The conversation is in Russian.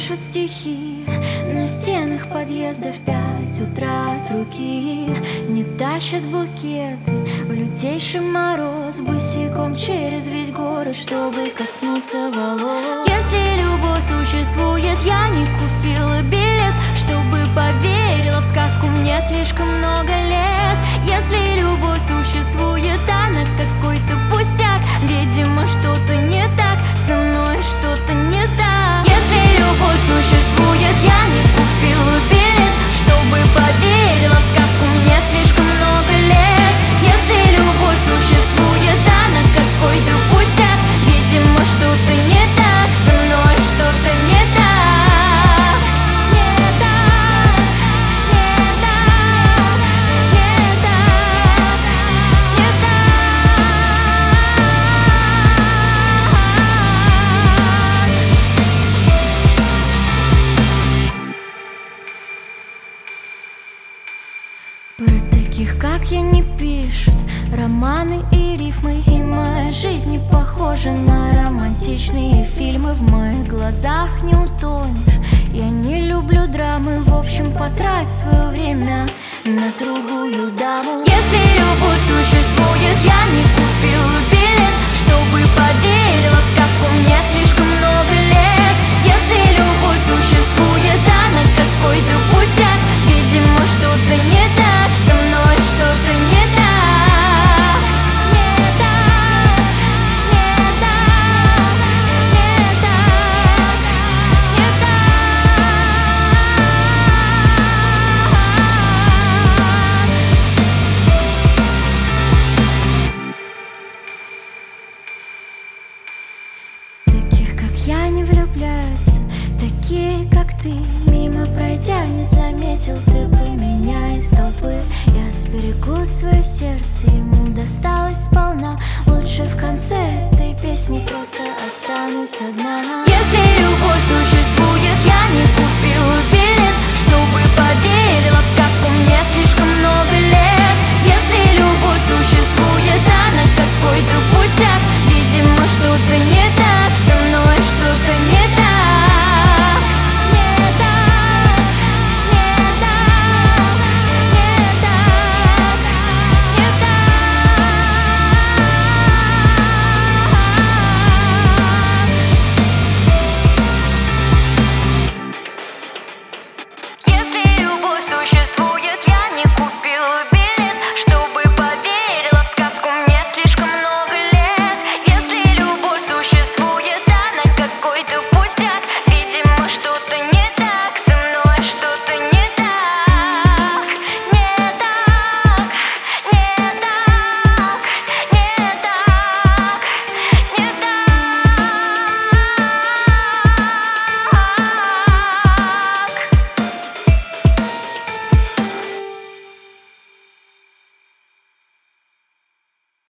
пишут стихи на стенах подъезда в 5 утра от руки. Не тащат букеты в лютейший мороз босиком через весь город, чтобы коснуться волос. Если любовь существует, я не купила билет, чтобы поверила в сказку, мне слишком много лет. Если любовь существует, она какой-то пустяк. Видимо, что-то не так, со мной что-то не так. Если любовь существует, я не купила билет, чтобы поверила в сказку, мне слишком много лет. Если любовь существует, она какой-то пустяк. Видимо, что-то не так, со мной что-то не так. Про таких, как я, не пишут романы и рифмы. И моя жизнь не похожа на романтичные фильмы. В моих глазах не утонешь. Я не люблю драмы. В общем, потрать свое время на другую даму. Если любовь существует, я не купила билет, чтобы поверила в сказку, мне слишком много лет. Если любовь существует, она какой-то пустяк. Видимо, что-то не так, со мной что-то не так. Не так, не так, не так, не так. В таких, как я, не влюбляются, такие, как ты. Мимо пройдя, не заметил ты бы меня из толпы. Я сберегу свое сердце, ему досталось сполна. Лучше в конце этой песни просто останусь одна. Если любовь существует, я не